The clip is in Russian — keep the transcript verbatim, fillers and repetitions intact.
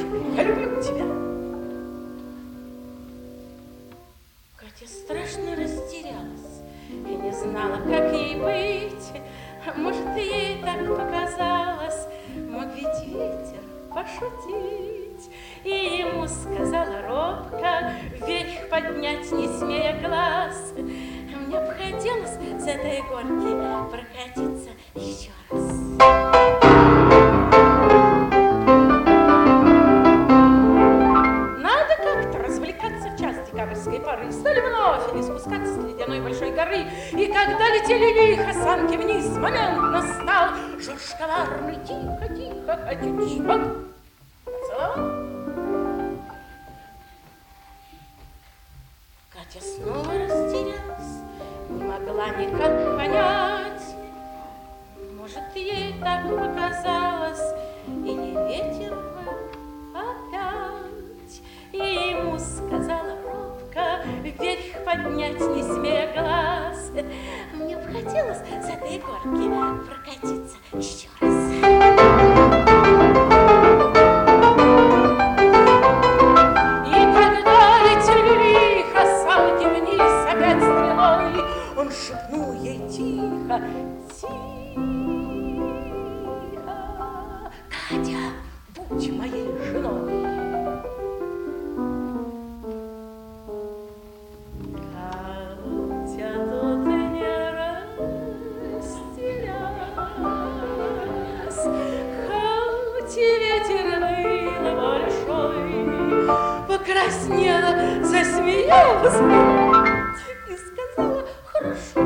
я люблю тебя. Катя страшно растерялась и не знала, как ей быть. Может, ей так показалось, мог ведь ветер пошутить. И ему сказала робко, вверх поднять не смея глаз: мне б хотелось с этой горки прокатиться еще раз. Надо как-то развлекаться в час декабрьской поры. Стали вновь не спускаться с ледяной большой горы. И когда летели лихо санки вниз, момент настал. Жорж коварный тихо-тихо, хоть вот поцеловал. Катя снова растерялась, не могла никак понять. Может, ей так показалось, или ветер был опять. И ему сказала робко, вверх поднять не смея глаз: мне бы хотелось с этой горки прокатиться еще раз. Он шепнул ей тихо, тихо: Катя, будь моей женой. Катя тут не растерялась, хоть и ветер был большой, покраснела, засмеялась и сказала: хорошо.